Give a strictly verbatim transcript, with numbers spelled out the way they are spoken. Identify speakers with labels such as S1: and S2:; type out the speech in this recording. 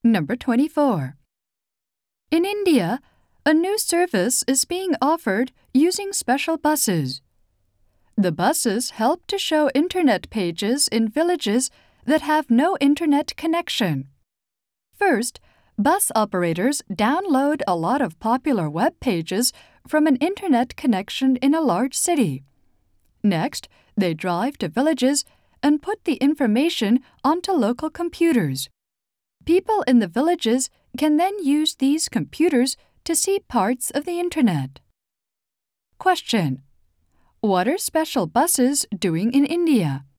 S1: Number twenty-four. In India, a new service is being offered using special buses. The buses help to show internet pages in villages that have no internet connection. First, bus operators download a lot of popular web pages from an internet connection in a large city. Next, they drive to villages and put the information onto local computers. People in the villages can then use these computers to see parts of the internet. Question: what are special buses doing in India?